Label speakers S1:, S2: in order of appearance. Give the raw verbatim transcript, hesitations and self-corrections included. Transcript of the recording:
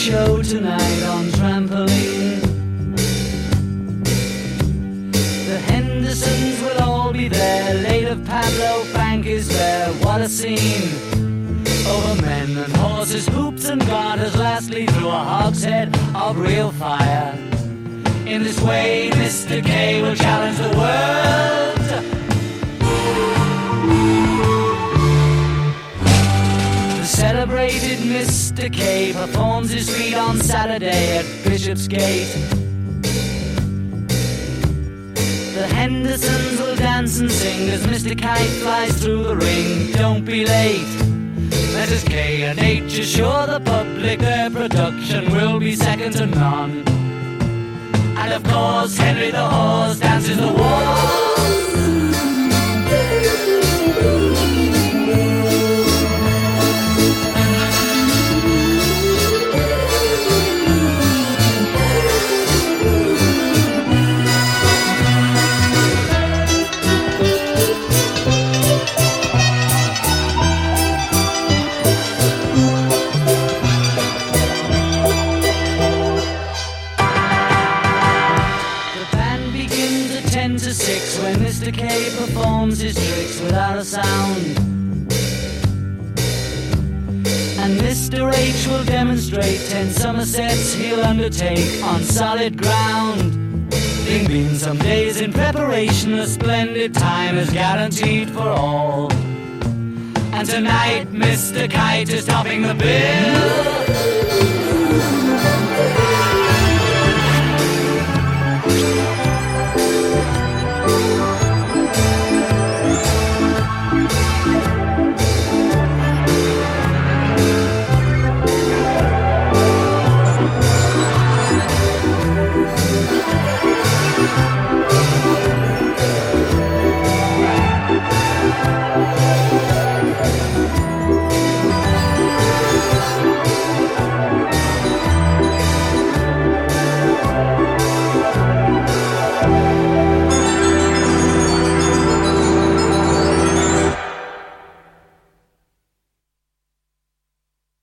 S1: show tonight on trampoline. The Hendersons will all be there. Late of Pablo Bank is there. What a scene! Over men and horses, hoops and garters, lastly through a hogshead of real fire. In this way, Mister K will challenge the world. The celebrated Mister K performs his feat on Saturday at Bishopsgate. The Hendersons will dance and sing as Mister Kite flies through the ring. Don't be late. Missus K and H assure the public their production will be second to none. And of course Henry the Horse dances the waltz. When Mister K performs his tricks without a sound, and Mister H will demonstrate ten somersets he'll undertake on solid ground. Being been some days in preparation, a splendid time is guaranteed for all. And tonight Mister Kite is topping the bill.